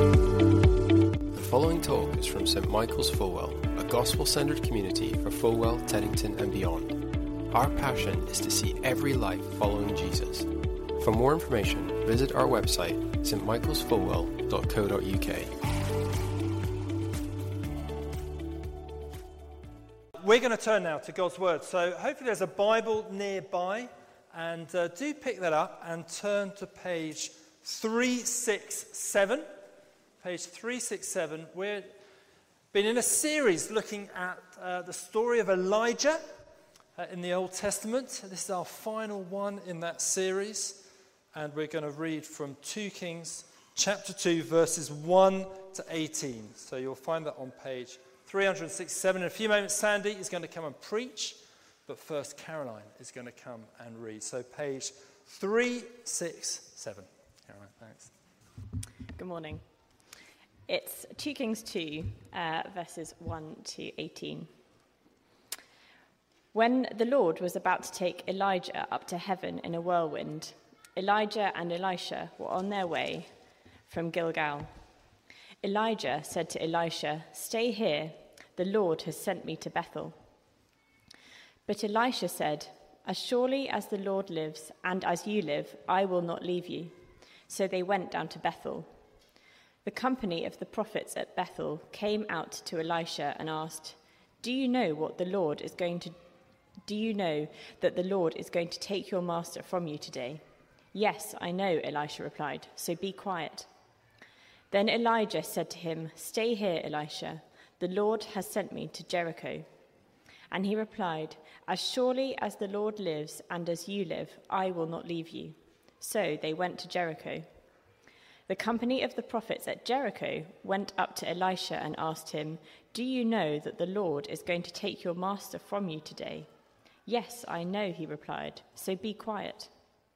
The following talk is from St Michael's Fulwell, a gospel-centered community for Fulwell, Teddington and beyond. Our passion is to see every life following Jesus. For more information, visit our website, stmichaelsfulwell.co.uk. We're going to turn now to God's Word. So hopefully there's a Bible nearby, and do pick that up and turn to page 367. Page 367. We've been in a series looking at the story of Elijah in the Old Testament. This is our final one in that series, and we're going to read from 2 Kings chapter 2, verses 1 to 18. So you'll find that on page 367. In a few moments, Sandy is going to come and preach, but first Caroline is going to come and read. So page 367. Caroline, thanks. Good morning. It's 2 Kings 2, verses 1 to 18. When the Lord was about to take Elijah up to heaven in a whirlwind, Elijah and Elisha were on their way from Gilgal. Elijah said to Elisha, "Stay here, the Lord has sent me to Bethel." But Elisha said, "As surely as the Lord lives and as you live, I will not leave you." So they went down to Bethel. The company of the prophets at Bethel came out to Elisha and asked, Do you know that the Lord is going to take your master from you today?" "Yes, I know," Elisha replied, "so be quiet." Then Elijah said to him, "Stay here, Elisha. The Lord has sent me to Jericho." And he replied, "As surely as the Lord lives and as you live, I will not leave you." So they went to Jericho. The company of the prophets at Jericho went up to Elisha and asked him, "Do you know that the Lord is going to take your master from you today?" "Yes, I know," he replied, "so be quiet."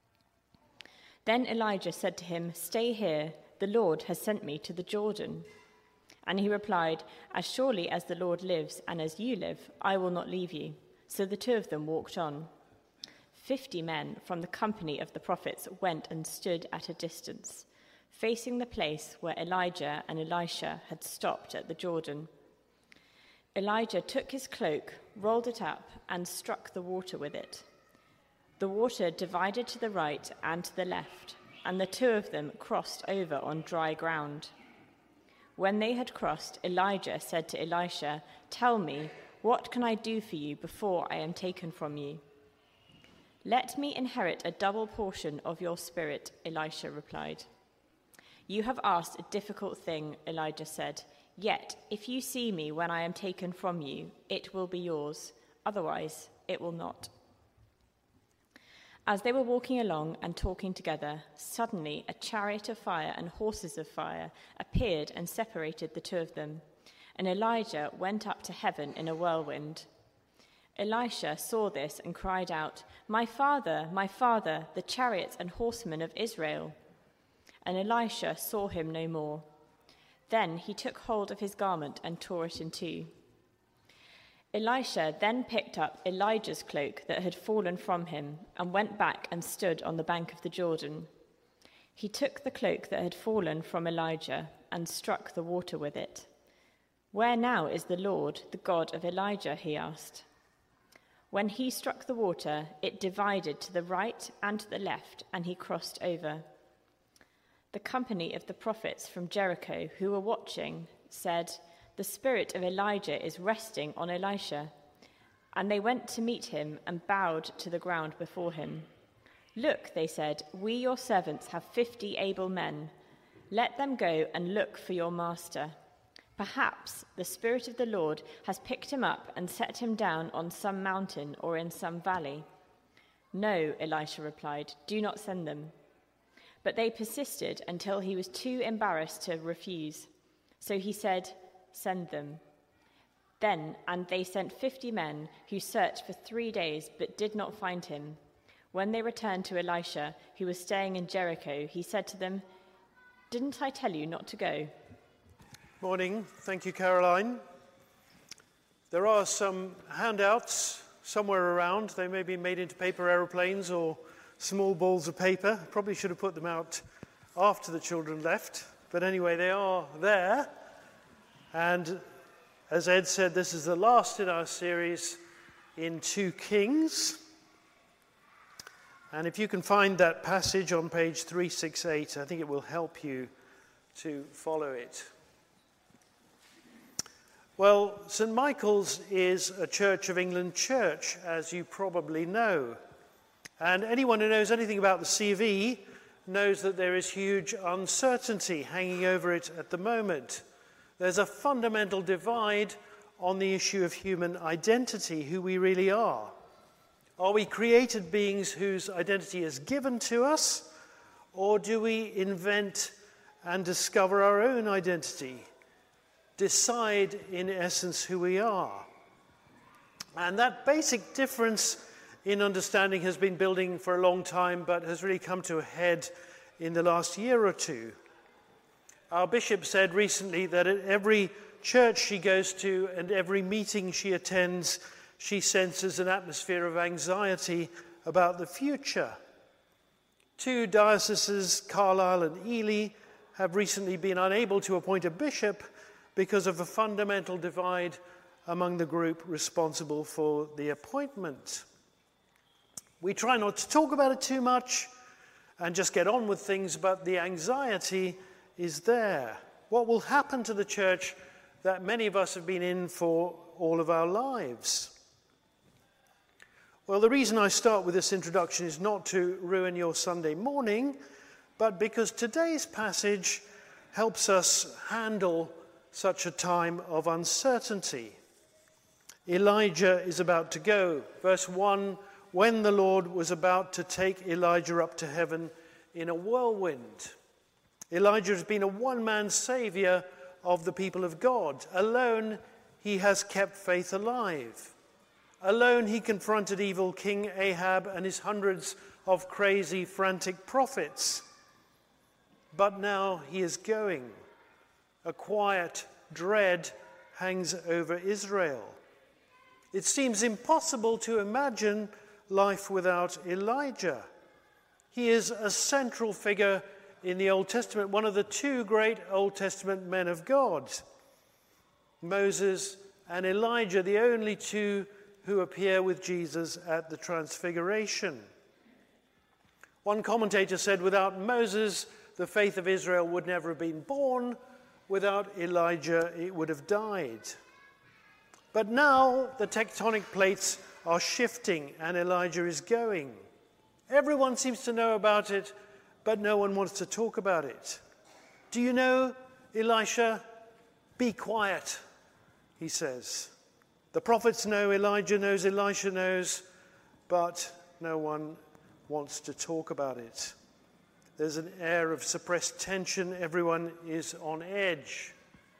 Then Elijah said to him, "Stay here. The Lord has sent me to the Jordan." And he replied, "As surely as the Lord lives and as you live, I will not leave you." So the two of them walked on. 50 men from the company of the prophets went and stood at a distance, facing the place where Elijah and Elisha had stopped at the Jordan. Elijah took his cloak, rolled it up, and struck the water with it. The water divided to the right and to the left, and the two of them crossed over on dry ground. When they had crossed, Elijah said to Elisha, "Tell me, what can I do for you before I am taken from you?" "Let me inherit a double portion of your spirit," Elisha replied. "You have asked a difficult thing," Elijah said. "Yet, if you see me when I am taken from you, it will be yours. Otherwise, it will not." As they were walking along and talking together, suddenly a chariot of fire and horses of fire appeared and separated the two of them, and Elijah went up to heaven in a whirlwind. Elisha saw this and cried out, my father, the chariots and horsemen of Israel." And Elisha saw him no more. Then he took hold of his garment and tore it in two. Elisha then picked up Elijah's cloak that had fallen from him and went back and stood on the bank of the Jordan. He took the cloak that had fallen from Elijah and struck the water with it. "Where now is the Lord, the God of Elijah?" he asked. When he struck the water, it divided to the right and to the left, and he crossed over. The company of the prophets from Jericho who were watching said, "The spirit of Elijah is resting on Elisha." And they went to meet him and bowed to the ground before him. "Look," they said, "we your servants have 50 able men. Let them go and look for your master. Perhaps the Spirit of the Lord has picked him up and set him down on some mountain or in some valley." "No," Elisha replied, "do not send them." But they persisted until he was too embarrassed to refuse. So he said, "Send them." And they sent 50 men who searched for 3 days but did not find him. When they returned to Elisha, who was staying in Jericho, he said to them, "Didn't I tell you not to go?" Morning. Thank you, Caroline. There are some handouts somewhere around. They may be made into paper aeroplanes or small balls of paper. Probably should have put them out after the children left. But anyway, they are there. And as Ed said, this is the last in our series in 2 Kings. And if you can find that passage on page 368, I think it will help you to follow it. Well, St. Michael's is a Church of England church, as you probably know. And anyone who knows anything about the CV knows that there is huge uncertainty hanging over it at the moment. There's a fundamental divide on the issue of human identity, who we really are. Are we created beings whose identity is given to us, or do we invent and discover our own identity? Decide, in essence, who we are. And that basic difference in understanding has been building for a long time, but has really come to a head in the last year or two. Our bishop said recently that at every church she goes to and every meeting she attends, she senses an atmosphere of anxiety about the future. 2 dioceses, Carlisle and Ely, have recently been unable to appoint a bishop because of a fundamental divide among the group responsible for the appointment. We try not to talk about it too much and just get on with things, but the anxiety is there. What will happen to the church that many of us have been in for all of our lives? Well, the reason I start with this introduction is not to ruin your Sunday morning, but because today's passage helps us handle such a time of uncertainty. Elijah is about to go. Verse 1, when the Lord was about to take Elijah up to heaven in a whirlwind. Elijah has been a one-man savior of the people of God. Alone, he has kept faith alive. Alone, he confronted evil King Ahab and his hundreds of crazy, frantic prophets. But now he is going. A quiet dread hangs over Israel. It seems impossible to imagine life without Elijah. He is a central figure in the Old Testament, one of the 2 great Old Testament men of God. Moses and Elijah, the only 2 who appear with Jesus at the Transfiguration. One commentator said, without Moses, the faith of Israel would never have been born. Without Elijah, it would have died. But now the tectonic plates are shifting and Elijah is going. Everyone seems to know about it, but no one wants to talk about it. Do you know, Elisha? Be quiet, he says. The prophets know, Elijah knows, Elisha knows, but no one wants to talk about it. There's an air of suppressed tension. Everyone is on edge.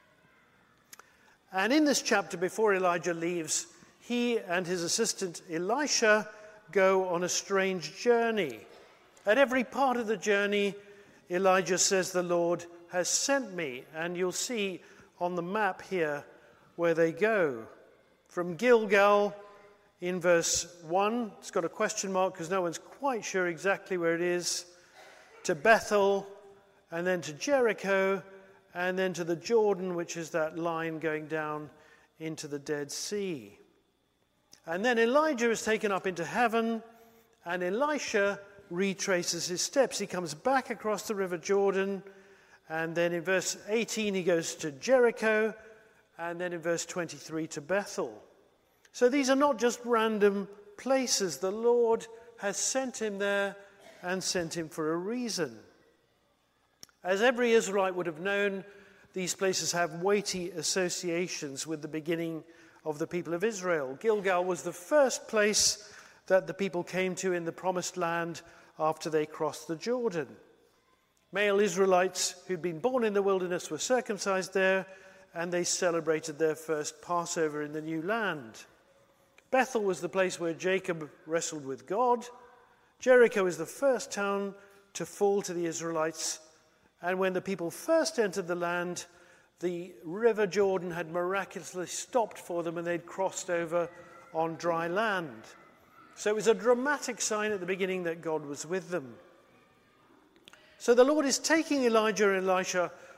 And in this chapter, before Elijah leaves, he and his assistant Elisha go on a strange journey. At every part of the journey, Elijah says, the Lord has sent me. And you'll see on the map here where they go. From Gilgal in verse 1, it's got a question mark because no one's quite sure exactly where it is, to Bethel, and then to Jericho, and then to the Jordan, which is that line going down into the Dead Sea. And then Elijah is taken up into heaven, and Elisha retraces his steps. He comes back across the River Jordan, and then in verse 18 he goes to Jericho, and then in verse 23 to Bethel. So these are not just random places. The Lord has sent him there and sent him for a reason. As every Israelite would have known, these places have weighty associations with the beginning of the people of Israel. Gilgal was the first place that the people came to in the Promised Land after they crossed the Jordan. Male Israelites who'd been born in the wilderness were circumcised there, and they celebrated their first Passover in the new land. Bethel was the place where Jacob wrestled with God. Jericho is the first town to fall to the Israelites, and when the people first entered the land, the River Jordan had miraculously stopped for them and they'd crossed over on dry land. So it was a dramatic sign at the beginning that God was with them. So the Lord is taking Elijah and Elisha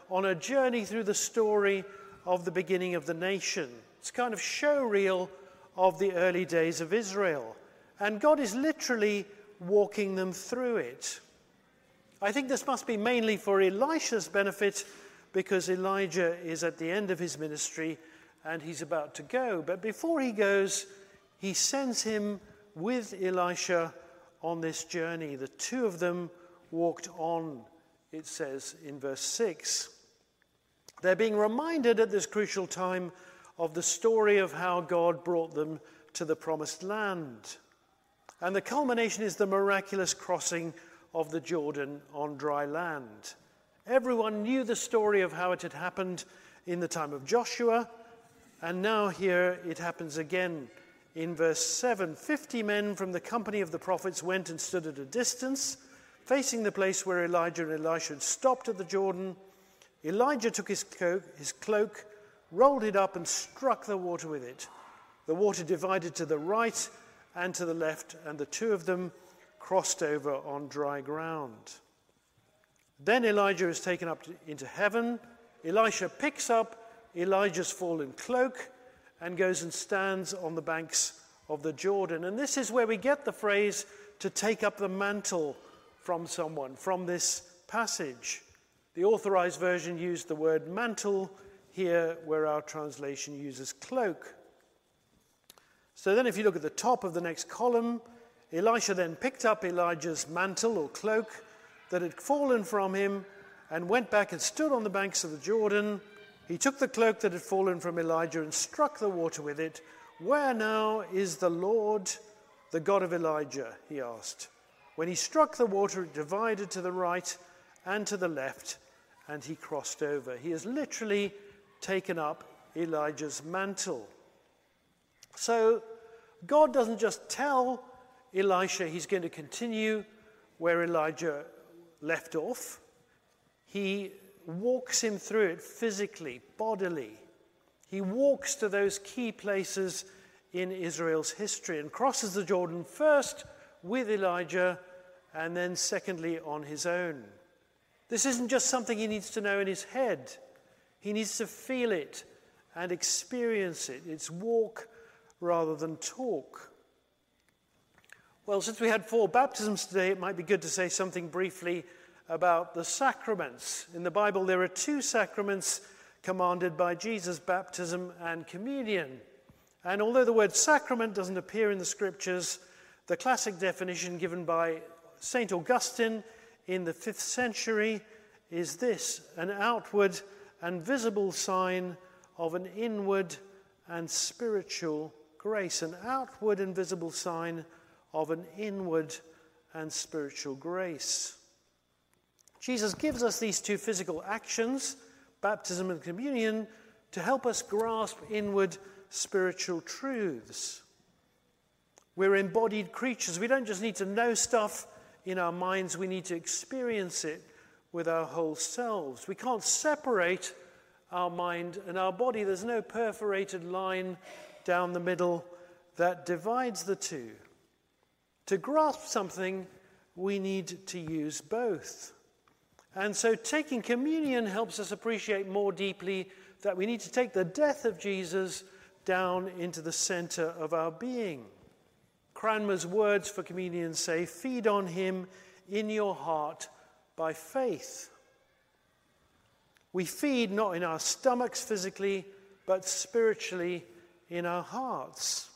on a journey through the story of the beginning of the nation. It's kind of show reel of the early days of Israel. And God is literally walking them through it. I think this must be mainly for Elisha's benefit, because Elijah is at the end of his ministry and he's about to go. But before he goes, he sends him with Elisha on this journey. The two of them walked on, it says in verse 6. They're being reminded at this crucial time of the story of how God brought them to the promised land. And the culmination is the miraculous crossing of the Jordan on dry land. Everyone knew the story of how it had happened in the time of Joshua, and now here it happens again. In verse 7, 50 men from the company of the prophets went and stood at a distance, facing the place where Elijah and Elisha had stopped at the Jordan. Elijah took his cloak, rolled it up and struck the water with it. The water divided to the right and to the left, and the two of them crossed over on dry ground. Then Elijah is taken up into heaven. Elisha picks up Elijah's fallen cloak and goes and stands on the banks of the Jordan. And this is where we get the phrase to take up the mantle from someone, from this passage. The Authorized Version used the word mantle here, where our translation uses cloak. So then if you look at the top of the next column, Elisha then picked up Elijah's mantle or cloak that had fallen from him and went back and stood on the banks of the Jordan. He took the cloak that had fallen from Elijah and struck the water with it. Where now is the Lord, the God of Elijah? He asked. When he struck the water, it divided to the right and to the left, and he crossed over. He has literally taken up Elijah's mantle. So God doesn't just tell Elisha he's going to continue where Elijah left off. He walks him through it physically, bodily. He walks to those key places in Israel's history and crosses the Jordan first with Elijah and then secondly on his own. This isn't just something he needs to know in his head. He needs to feel it and experience it. It's walk rather than talk. Well, since we had 4 baptisms today, it might be good to say something briefly about the sacraments. In the Bible, there are 2 sacraments commanded by Jesus, baptism and communion. And although the word sacrament doesn't appear in the scriptures, the classic definition given by St. Augustine in the 5th century is this: an outward and visible sign of an inward and spiritual grace. An outward and visible sign of an inward and spiritual grace. Jesus gives us these 2 physical actions, baptism and communion, to help us grasp inward spiritual truths. We're embodied creatures. We don't just need to know stuff in our minds, we need to experience it with our whole selves. We can't separate our mind and our body. There's no perforated line down the middle that divides the two. To grasp something, we need to use both. And so taking communion helps us appreciate more deeply that we need to take the death of Jesus down into the center of our being. Cranmer's words for communion say, "Feed on him in your heart by faith." We feed not in our stomachs physically, but spiritually in our hearts.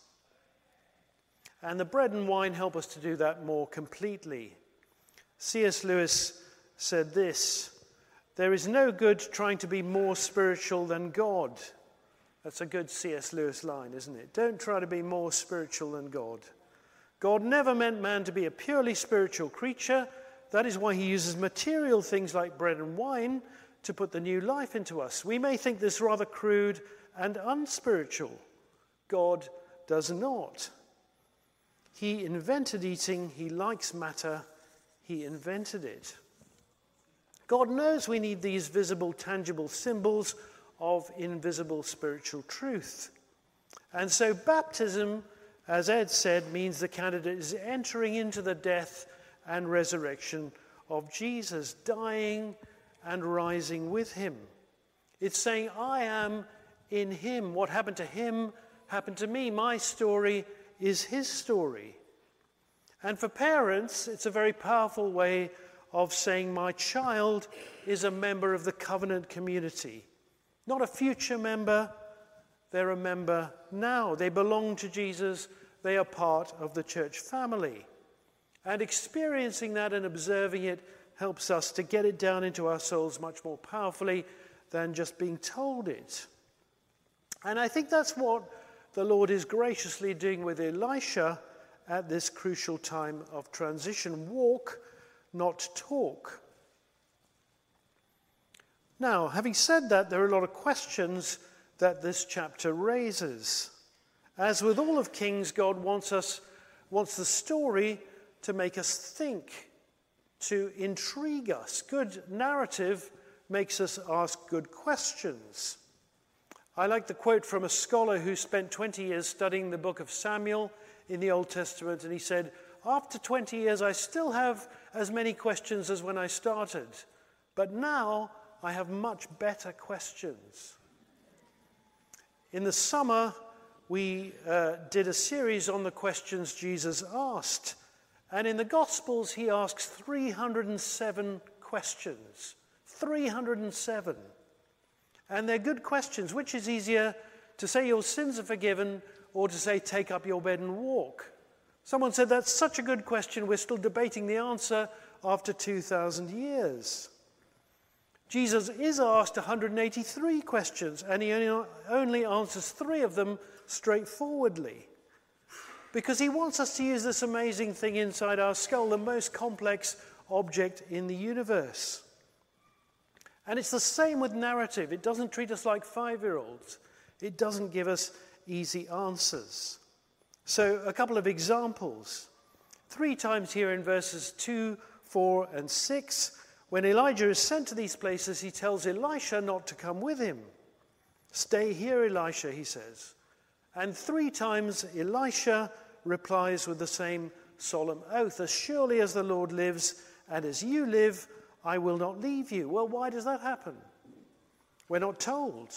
And the bread and wine help us to do that more completely. C.S. Lewis said this: "There is no good trying to be more spiritual than God." That's a good C.S. Lewis line, isn't it? Don't try to be more spiritual than God. God never meant man to be a purely spiritual creature. That is why he uses material things like bread and wine to put the new life into us. We may think this rather crude and unspiritual. God does not. He invented eating. He likes matter. He invented it. God knows we need these visible, tangible symbols of invisible spiritual truth. And so baptism, as Ed said, means the candidate is entering into the death and resurrection of Jesus, dying and rising with him. It's saying, I am in him. What happened to him happened to me. My story is his story. And for parents, it's a very powerful way of saying my child is a member of the covenant community. Not a future member, they're a member now. They belong to Jesus. They are part of the church family. And experiencing that and observing it helps us to get it down into our souls much more powerfully than just being told it. And I think that's what the Lord is graciously doing with Elisha at this crucial time of transition. Walk, not talk. Now, having said that, there are a lot of questions that this chapter raises. As with all of Kings, God wants the story to make us think, to intrigue us. Good narrative makes us ask good questions. I like the quote from a scholar who spent 20 years studying the book of Samuel in the Old Testament, and he said, after 20 years, I still have as many questions as when I started, but now I have much better questions. In the summer, we did a series on the questions Jesus asked, and in the Gospels, he asks 307 questions. 307. And they're good questions. Which is easier, to say your sins are forgiven or to say take up your bed and walk? Someone said that's such a good question, we're still debating the answer after 2,000 years. Jesus is asked 183 questions, and he only answers 3 of them straightforwardly. Because he wants us to use this amazing thing inside our skull, the most complex object in the universe. And it's the same with narrative. It doesn't treat us like 5-year-olds. It doesn't give us easy answers. So a couple of examples. 3 times here in verses 2, 4, and 6, when Elijah is sent to these places, he tells Elisha not to come with him. Stay here, Elisha, he says. And 3 times Elisha replies with the same solemn oath, as surely as the Lord lives and as you live, I will not leave you. Well, why does that happen? We're not told.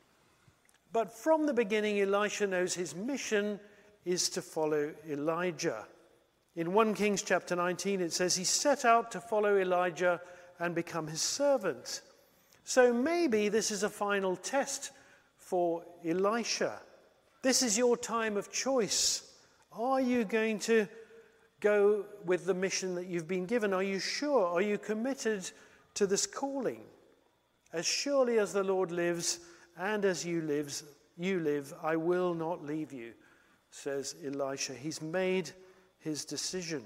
But from the beginning, Elisha knows his mission is to follow Elijah. In 1 Kings chapter 19, it says he set out to follow Elijah and become his servant. So maybe this is a final test for Elisha. This is your time of choice. Are you going to go with the mission that you've been given? Are you sure? Are you committed to this calling? As surely as the Lord lives and as you live, I will not leave you, says Elisha. He's made his decision.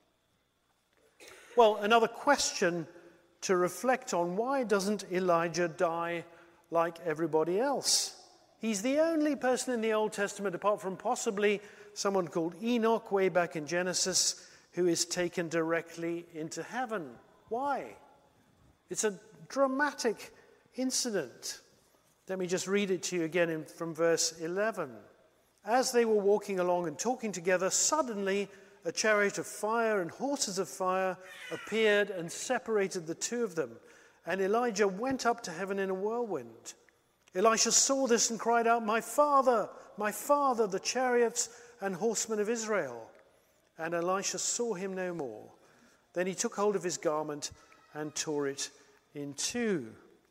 Well, another question to reflect on, why doesn't Elijah die like everybody else? He's the only person in the Old Testament, apart from possibly someone called Enoch way back in Genesis, who is taken directly into heaven. Why? It's a dramatic incident. Let me just read it to you again from verse 11. As they were walking along and talking together, suddenly a chariot of fire and horses of fire appeared and separated the 2 of them. And Elijah went up to heaven in a whirlwind. Elisha saw this and cried out, my father, the chariots and horsemen of Israel. And Elisha saw him no more. Then he took hold of his garment and tore it in 2.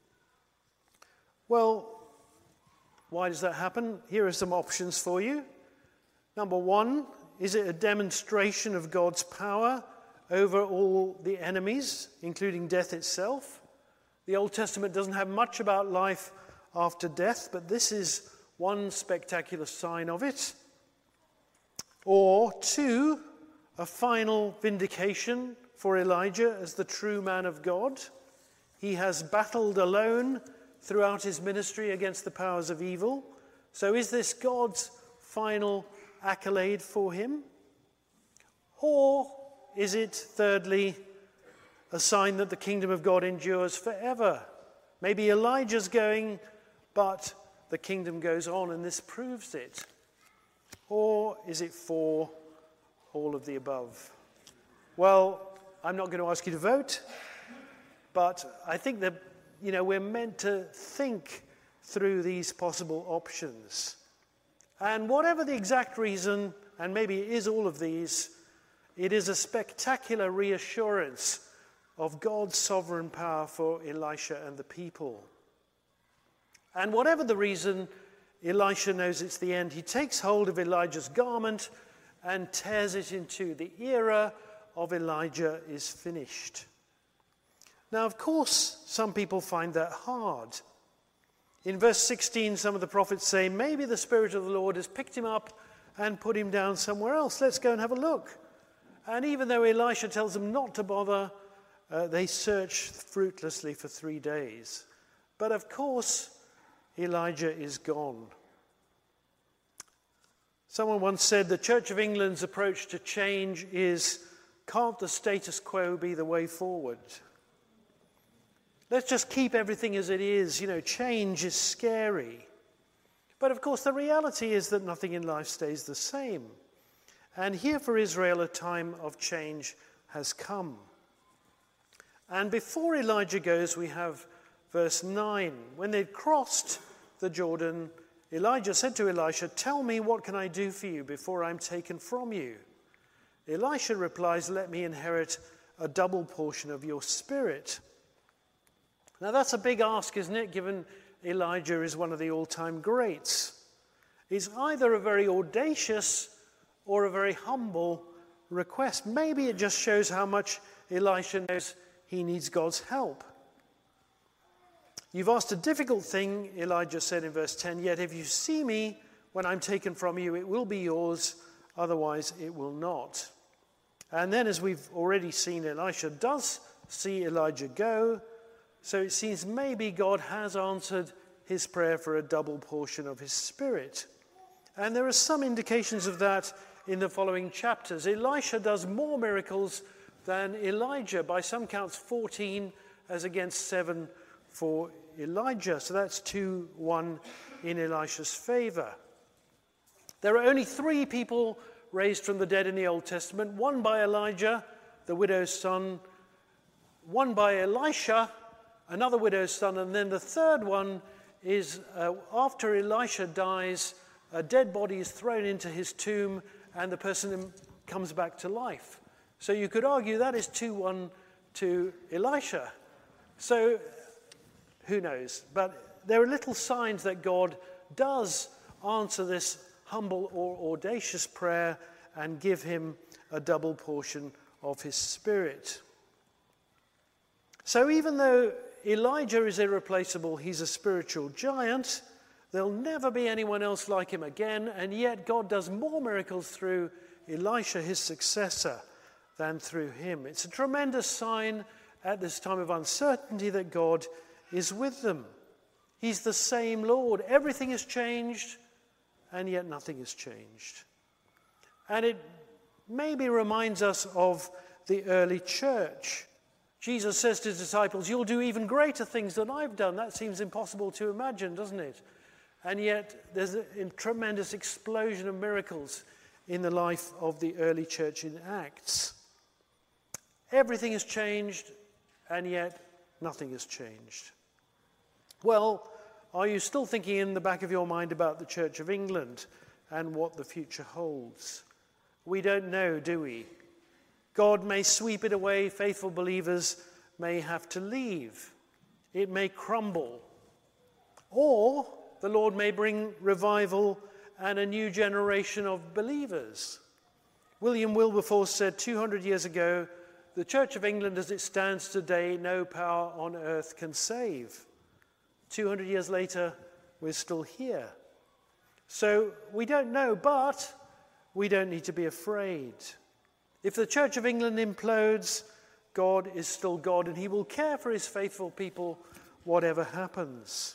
Well, why does that happen? Here are some options for you. Number 1, is it a demonstration of God's power over all the enemies, including death itself? The Old Testament doesn't have much about life after death, but this is one spectacular sign of it. Or 2, a final vindication for Elijah as the true man of God. He has battled alone throughout his ministry against the powers of evil. So is this God's final accolade for him? Or is it, thirdly, a sign that the kingdom of God endures forever? Maybe Elijah's going, but the kingdom goes on, and this proves it. Or is it 4, all of the above? Well, I'm not going to ask you to vote, But I think that, we're meant to think through these possible options. And whatever the exact reason, and maybe it is all of these, it is a spectacular reassurance of God's sovereign power for Elisha and the people. And whatever the reason, Elisha knows it's the end. He takes hold of Elijah's garment and tears it in two. The era of Elijah is finished. Now, of course, some people find that hard. In verse 16, some of the prophets say, maybe the Spirit of the Lord has picked him up and put him down somewhere else. Let's go and have a look. And even though Elisha tells them not to bother, they search fruitlessly for 3 days. But of course, Elijah is gone. Someone once said the Church of England's approach to change is, can't the status quo be the way forward? Let's just keep everything as it is. Change is scary. But of course, the reality is that nothing in life stays the same. And here for Israel, a time of change has come. And before Elijah goes, we have verse 9. When they'd crossed the Jordan, Elijah said to Elisha, tell me, what can I do for you before I'm taken from you? Elisha replies, let me inherit a double portion of your spirit. Now that's a big ask, isn't it, given Elijah is one of the all-time greats. It's either a very audacious or a very humble request. Maybe it just shows how much Elisha knows he needs God's help. You've asked a difficult thing, Elijah said in verse 10, yet if you see me when I'm taken from you, it will be yours, otherwise it will not. And then, as we've already seen, Elisha does see Elijah go, so it seems maybe God has answered his prayer for a double portion of his spirit. And there are some indications of that in the following chapters. Elisha does more miracles than Elijah, by some counts 14 as against 7 for Elijah. So that's 2-1 in Elisha's favor. There are only 3 people raised from the dead in the Old Testament, one by Elijah, the widow's son, one by Elisha, another widow's son, and then the third one is after Elisha dies, a dead body is thrown into his tomb and the person comes back to life. So you could argue that is 2-1 to Elisha. So who knows? But there are little signs that God does answer this humble or audacious prayer and give him a double portion of his spirit. So even though Elijah is irreplaceable, he's a spiritual giant, there'll never be anyone else like him again, and yet God does more miracles through Elisha, his successor, than through him. It's a tremendous sign at this time of uncertainty that God is with them. He's the same Lord. Everything has changed, and yet nothing has changed. And it maybe reminds us of the early church. Jesus says to his disciples, you'll do even greater things than I've done. That seems impossible to imagine, doesn't it? And yet there's a tremendous explosion of miracles in the life of the early church in Acts. Everything has changed, and yet nothing has changed. Well, are you still thinking in the back of your mind about the Church of England and what the future holds? We don't know, do we? God may sweep it away. Faithful believers may have to leave. It may crumble. Or the Lord may bring revival and a new generation of believers. William Wilberforce said 200 years ago, the Church of England as it stands today, no power on earth can save. 200 years later, we're still here. So we don't know, but we don't need to be afraid. If the Church of England implodes, God is still God, and he will care for his faithful people whatever happens.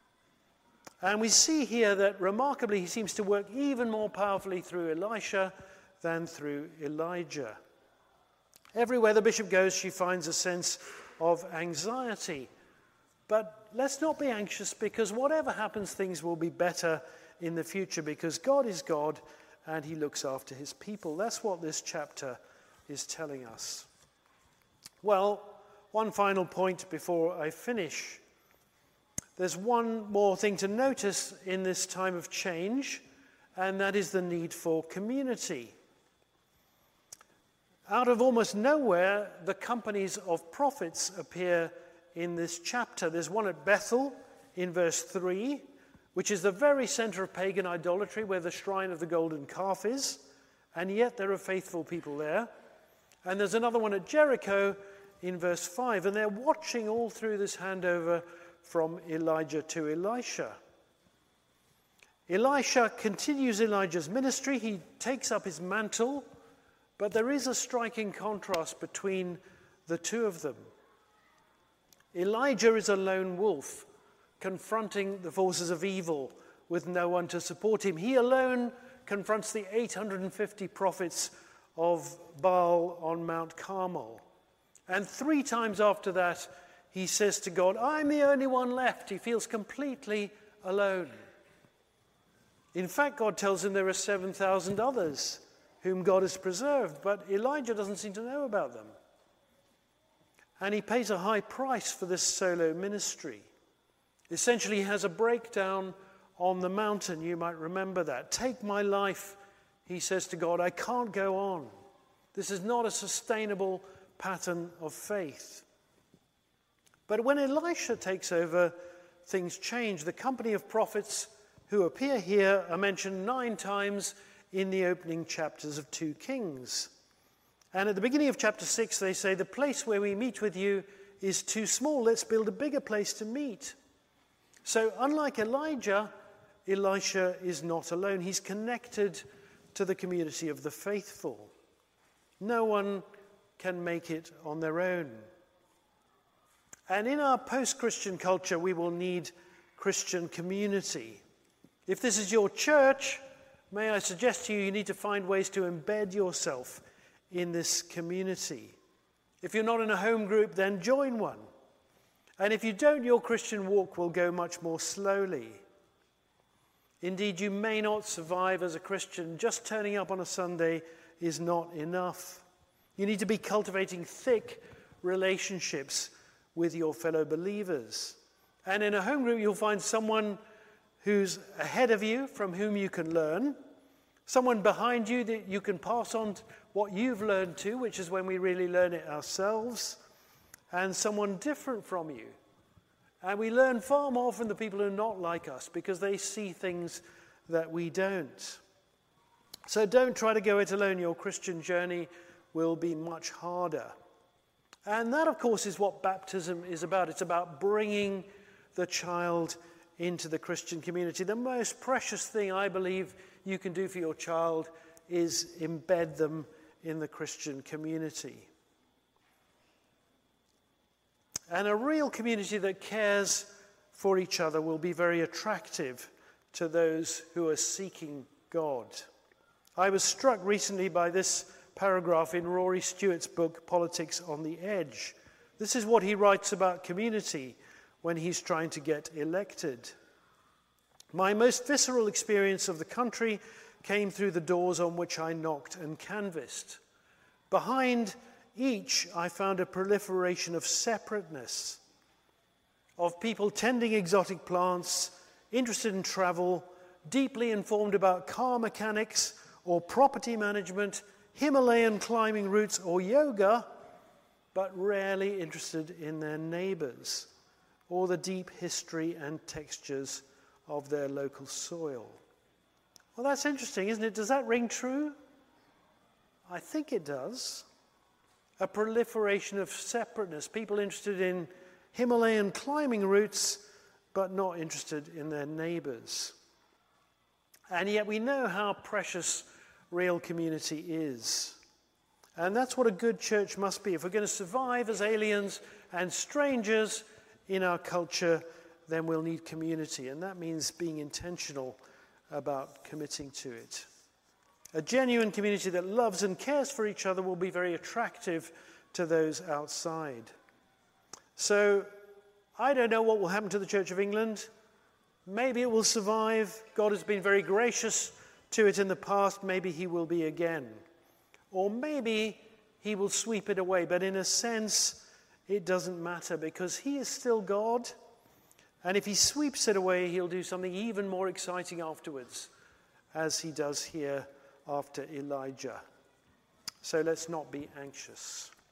And we see here that remarkably he seems to work even more powerfully through Elisha than through Elijah. Everywhere the bishop goes, she finds a sense of anxiety. But let's not be anxious, because whatever happens, things will be better in the future, because God is God and he looks after his people. That's what this chapter is telling us. Well, one final point before I finish. There's one more thing to notice in this time of change, and that is the need for community. Out of almost nowhere, the companies of prophets appear in this chapter. There's one at Bethel in verse 3, which is the very center of pagan idolatry, where the shrine of the golden calf is, and yet there are faithful people there. And there's another one at Jericho in verse 5, and they're watching all through this handover from Elijah to Elisha. Elisha continues Elijah's ministry. He takes up his mantle, but there is a striking contrast between the two of them. Elijah is a lone wolf, confronting the forces of evil with no one to support him. He alone confronts the 850 prophets of Baal on Mount Carmel. And 3 times after that, he says to God, I'm the only one left. He feels completely alone. In fact, God tells him there are 7,000 others whom God has preserved, but Elijah doesn't seem to know about them. And he pays a high price for this solo ministry. Essentially, he has a breakdown on the mountain. You might remember that. Take my life, he says to God. I can't go on. This is not a sustainable pattern of faith. But when Elisha takes over, things change. The company of prophets who appear here are mentioned 9 times in the opening chapters of 2 Kings. And at the beginning of chapter 6, they say, the place where we meet with you is too small. Let's build a bigger place to meet. So unlike Elijah, Elisha is not alone. He's connected to the community of the faithful. No one can make it on their own. And in our post-Christian culture, we will need Christian community. If this is your church, may I suggest to you, you need to find ways to embed yourself in this community. If you're not in a home group, then join one. And if you don't, your Christian walk will go much more slowly. Indeed, you may not survive as a Christian. Just turning up on a Sunday is not enough. You need to be cultivating thick relationships with your fellow believers. And in a home group, you'll find someone who's ahead of you, from whom you can learn, someone behind you that you can pass on what you've learned to, which is when we really learn it ourselves, and someone different from you. And we learn far more from the people who are not like us, because they see things that we don't. So don't try to go it alone. Your Christian journey will be much harder. And that, of course, is what baptism is about. It's about bringing the child into the Christian community. The most precious thing I believe you can do for your child is embed them in the Christian community. And a real community that cares for each other will be very attractive to those who are seeking God. I was struck recently by this paragraph in Rory Stewart's book, Politics on the Edge. This is what he writes about community when he's trying to get elected. My most visceral experience of the country came through the doors on which I knocked and canvassed. Behind each, I found a proliferation of separateness, of people tending exotic plants, interested in travel, deeply informed about car mechanics or property management, Himalayan climbing routes or yoga, but rarely interested in their neighbors or the deep history and textures of their local soil. Well, that's interesting, isn't it? Does that ring true? I think it does. A proliferation of separateness, people interested in Himalayan climbing routes, but not interested in their neighbors. And yet we know how precious real community is. And that's what a good church must be. If we're going to survive as aliens and strangers in our culture, then we'll need community. And that means being intentional about committing to it. A genuine community that loves and cares for each other will be very attractive to those outside. So, I don't know what will happen to the Church of England. Maybe it will survive. God has been very gracious to it in the past. Maybe he will be again. Or maybe he will sweep it away. But in a sense, it doesn't matter because he is still God. And if he sweeps it away, he'll do something even more exciting afterwards, as he does here after Elijah. So let's not be anxious.